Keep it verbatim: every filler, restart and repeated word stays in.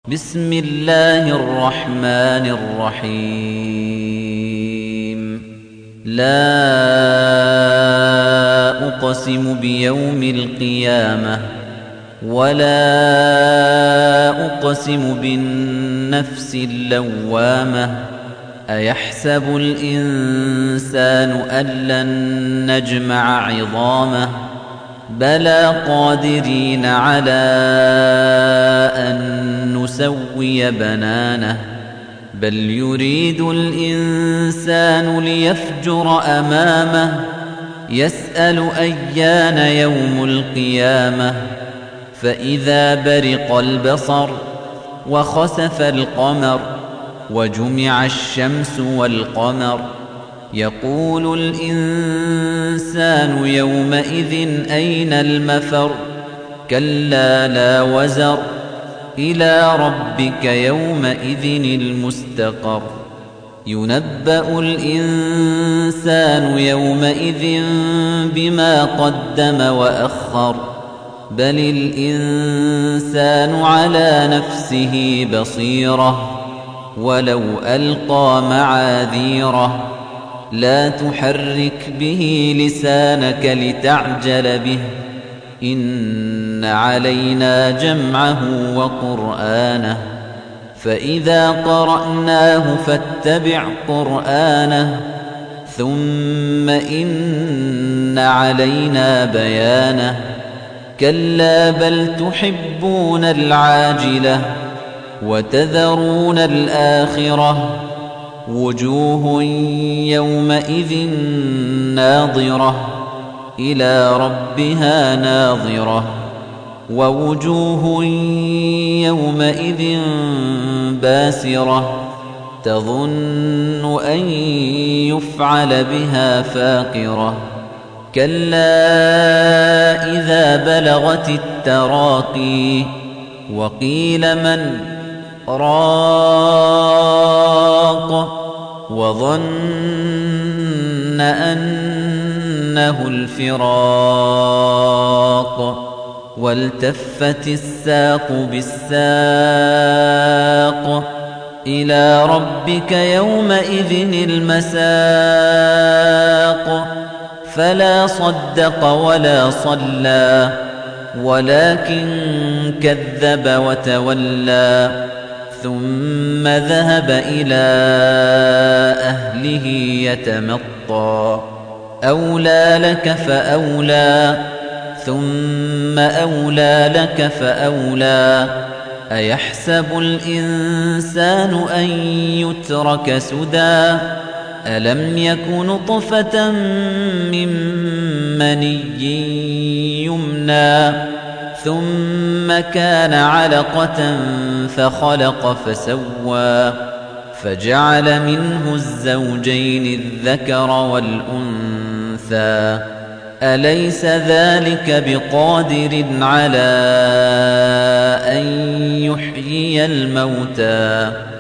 بسم الله الرحمن الرحيم لا أقسم بيوم القيامة ولا أقسم بالنفس اللوامة أيحسب الإنسان أن لن نجمع عظامه بلى قادرين على أن نسوي بنانه بل يريد الإنسان ليفجر أمامه يسأل أيان يوم القيامة فإذا برق البصر وخسف القمر وجمع الشمس والقمر يقول الإنسان يومئذ أين المفر كلا لا وزر إلى ربك يومئذ المستقر ينبأ الإنسان يومئذ بما قدم وأخر بل الإنسان على نفسه بصيرة ولو ألقى معاذيره لا تحرك به لسانك لتعجل به إن علينا جمعه وقرآنه فإذا قرأناه فاتبع قرآنه ثم إن علينا بيانه كلا بل تحبون العاجلة وتذرون الآخرة وجوه يومئذ ناظرة إلى ربها ناظرة ووجوه يومئذ باسرة تظن أن يفعل بها فاقرة كلا إذا بلغت التراقي وقيل من راق وظن أنه الفراق والتفت الساق بالساق إلى ربك يومئذ المساق فلا صدق ولا صلى ولكن كذب وتولى ثم ذهب إلى أهله يتمطى أولى لك فأولى ثم أولى لك فأولى أيحسب الإنسان أن يترك سدى ألم يك نطفة من مني يمنى ثم كان علقة فخلق فسوى فجعل منه الزوجين الذكر والأنثى أليس ذلك بقادر على أن يحيي الموتى